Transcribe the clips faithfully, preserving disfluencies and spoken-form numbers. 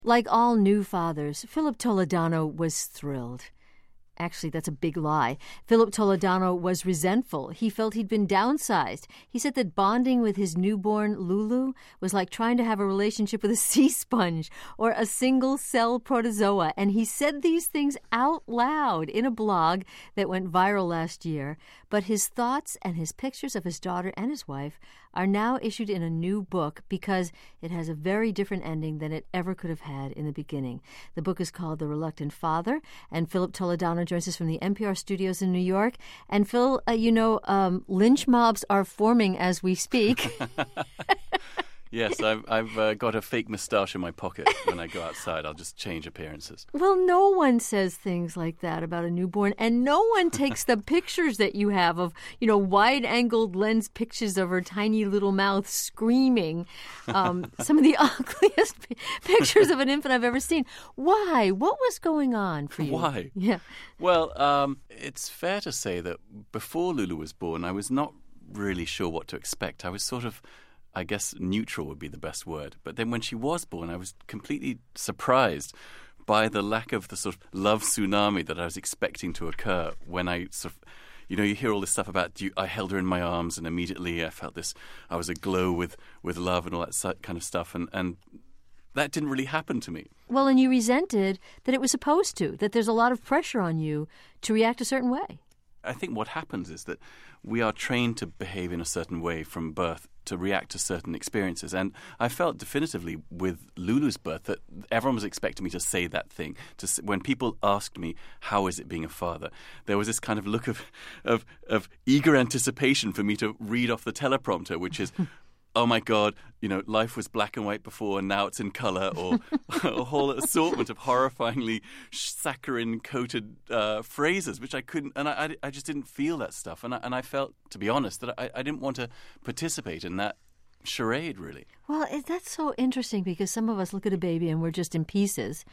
Like all new fathers, Philip Toledano was thrilled. Actually, that's a big lie. Philip Toledano was resentful. He felt he'd been downsized. He said that bonding with his newborn Lulu was like trying to have a relationship with a sea sponge or a single-cell protozoa. And he said these things out loud in a blog that went viral last year. But his thoughts and his pictures of his daughter and his wife are now issued in a new book because it has a very different ending than it ever could have had in the beginning. The book is called The Reluctant Father, and Philip Toledano joins us from the N P R studios in New York. And Phil, uh, you know, um, lynch mobs are forming as we speak. Yes, I've, I've uh, got a fake moustache in my pocket. When I go outside, I'll just change appearances. Well, no one says things like that about a newborn, and no one takes the pictures that you have of, you know, wide-angled lens pictures of her tiny little mouth screaming. Um, some of the ugliest p- pictures of an infant I've ever seen. Why? What was going on for you? Why? Yeah. Well, um, it's fair to say that before Lulu was born, I was not really sure what to expect. I was sort of... I guess neutral would be the best word. But then when she was born, I was completely surprised by the lack of the sort of love tsunami that I was expecting to occur when I sort of, you know, you hear all this stuff about, you, I held her in my arms and immediately I felt this, I was aglow with, with love and all that kind of stuff. And, and that didn't really happen to me. Well, and you resented that it was supposed to, that there's a lot of pressure on you to react a certain way. I think what happens is that we are trained to behave in a certain way from birth, to react to certain experiences. And I felt definitively with Lulu's birth that everyone was expecting me to say that thing. To, when people asked me, how is it being a father, there was this kind of look of, of, of eager anticipation for me to read off the teleprompter, which is, oh my God, you know, life was black and white before and now it's in color, or a whole assortment of horrifyingly saccharine-coated uh, phrases, which I couldn't, and I, I just didn't feel that stuff. And I, and I felt, to be honest, that I, I didn't want to participate in that charade, really. Well, that's so interesting because some of us look at a baby and we're just in pieces,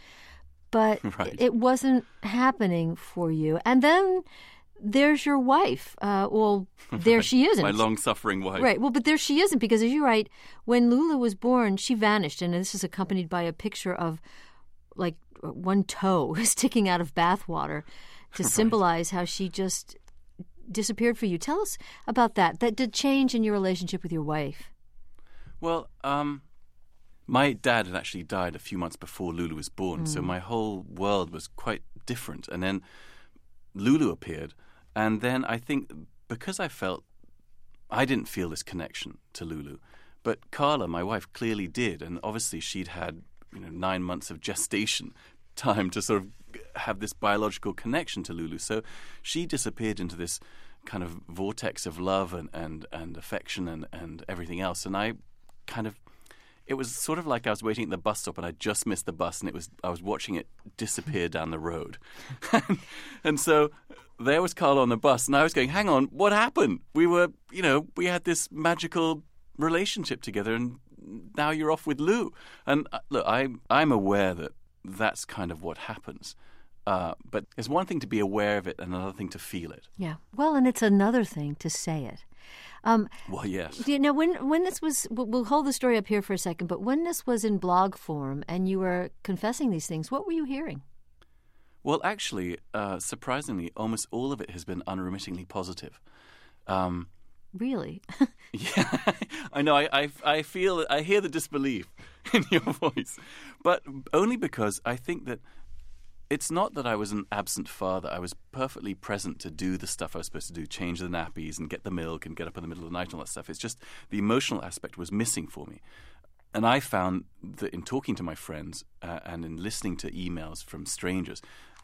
but right. It wasn't happening for you. And then... there's your wife. Uh, well, there right. she isn't. My long-suffering wife. Right. Well, but there she isn't because, as you write, when Lulu was born, she vanished. And this is accompanied by a picture of, like, one toe sticking out of bathwater to right. symbolize how she just disappeared for you. Tell us about that. That did change in your relationship with your wife. Well, um, my dad had actually died a few months before Lulu was born, mm. so my whole world was quite different. And then Lulu appeared. And then I think because I felt I didn't feel this connection to Lulu, but Carla, my wife, clearly did. And obviously she'd had, you know, nine months of gestation time to sort of have this biological connection to Lulu. So she disappeared into this kind of vortex of love and, and, and affection and, and everything else. And I kind of, it was sort of like I was waiting at the bus stop and I just missed the bus and it was I was watching it disappear down the road. and, and so there was Carla on the bus and I was going, hang on, what happened? We were, you know, we had this magical relationship together and now you're off with Lou. And uh, look, I, I'm aware that that's kind of what happens. Uh, but it's one thing to be aware of it and another thing to feel it. Yeah. Well, and it's another thing to say it. Um, well, yes. You know, when when this was, we'll hold the story up here for a second, but when this was in blog form and you were confessing these things, what were you hearing? Well, actually, uh, surprisingly, almost all of it has been unremittingly positive. Um, really? yeah, I know. I, I, I feel, I hear the disbelief in your voice, but only because I think that it's not that I was an absent father. I was perfectly present to do the stuff I was supposed to do, change the nappies and get the milk and get up in the middle of the night and all that stuff. It's just the emotional aspect was missing for me. And I found that in talking to my friends uh, and in listening to emails from strangers,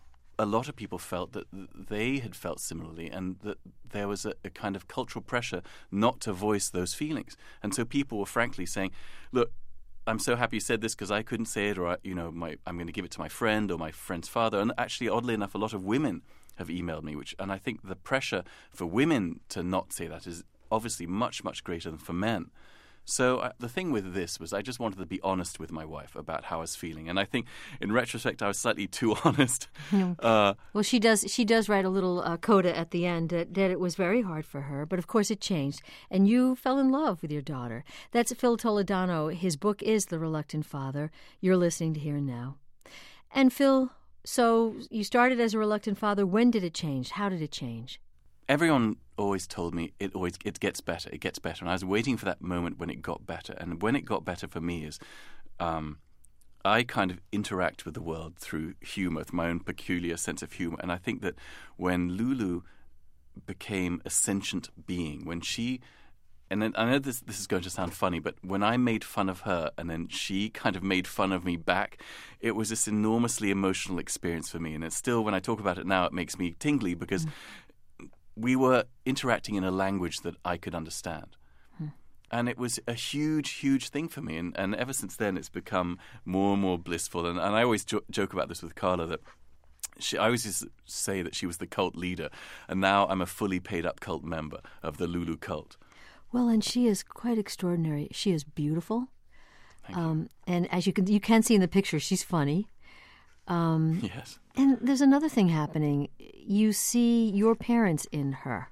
a lot of people felt that they had felt similarly and that there was a, a kind of cultural pressure not to voice those feelings. And so people were frankly saying, look, I'm so happy you said this because I couldn't say it, or, you know, my, I'm going to give it to my friend or my friend's father. And actually, oddly enough, a lot of women have emailed me, which, and I think the pressure for women to not say that is obviously much, much greater than for men. So uh, the thing with this was I just wanted to be honest with my wife about how I was feeling. And I think in retrospect, I was slightly too honest. uh, well, she does she does write a little uh, coda at the end that, that it was very hard for her. But of course it changed. And you fell in love with your daughter. That's Phil Toledano. His book is The Reluctant Father. You're listening to Here and Now. And Phil, so you started as a reluctant father. When did it change? How did it change? Everyone always told me it always it gets better, it gets better. And I was waiting for that moment when it got better. And when it got better for me is um, I kind of interact with the world through humor, with my own peculiar sense of humor. And I think that when Lulu became a sentient being, when she... And then, I know this this is going to sound funny, but when I made fun of her and then she kind of made fun of me back, it was this enormously emotional experience for me. And it's still, when I talk about it now, it makes me tingly because... Mm. We were interacting in a language that I could understand. Hmm. And it was a huge, huge thing for me. And, and ever since then, it's become more and more blissful. And, and I always jo- joke about this with Carla, that she, I always used to say that she was the cult leader. And now I'm a fully paid-up cult member of the Lulu cult. Well, and she is quite extraordinary. She is beautiful. Thank you. Um, and as you can, you can see in the picture, she's funny. Um, yes. And there's another thing happening. You see your parents in her.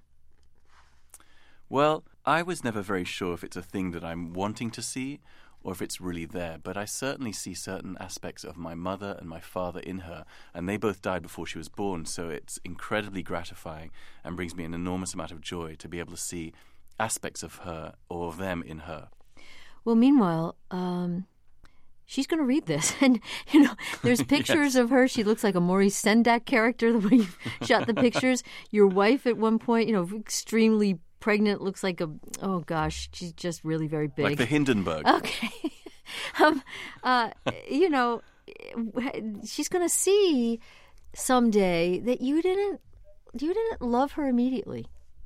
Well, I was never very sure if it's a thing that I'm wanting to see or if it's really there. But I certainly see certain aspects of my mother and my father in her. And they both died before she was born. So it's incredibly gratifying and brings me an enormous amount of joy to be able to see aspects of her or of them in her. Well, meanwhile... Um she's going to read this. And, you know, there's pictures yes. of her. She looks like a Maurice Sendak character, the way you shot the pictures. Your wife at one point, you know, extremely pregnant, looks like a, oh, gosh, she's just really very big. Like the Hindenburg. Okay. um, uh, you know, she's going to see someday that you didn't, you didn't love her immediately.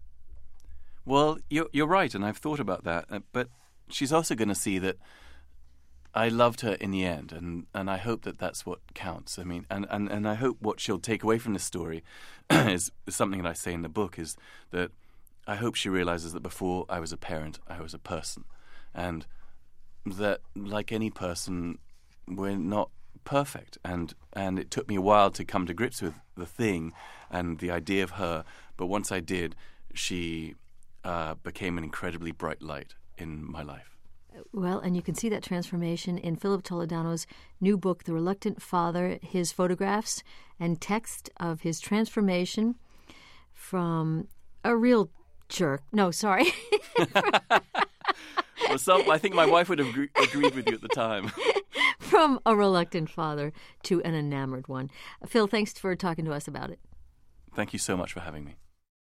Well, you're, you're right, and I've thought about that. But she's also going to see that I loved her in the end, and, and I hope that that's what counts. I mean, and, and, and I hope what she'll take away from this story is, is something that I say in the book, is that I hope she realizes that before I was a parent, I was a person. And that, like any person, we're not perfect. And, and it took me a while to come to grips with the thing and the idea of her. But once I did, she uh, became an incredibly bright light in my life. Well, and you can see that transformation in Philip Toledano's new book, The Reluctant Father, his photographs and text of his transformation from a real jerk. No, sorry. Well, some, I think my wife would have agree- agreed with you at the time. From a reluctant father to an enamored one. Phil, thanks for talking to us about it. Thank you so much for having me.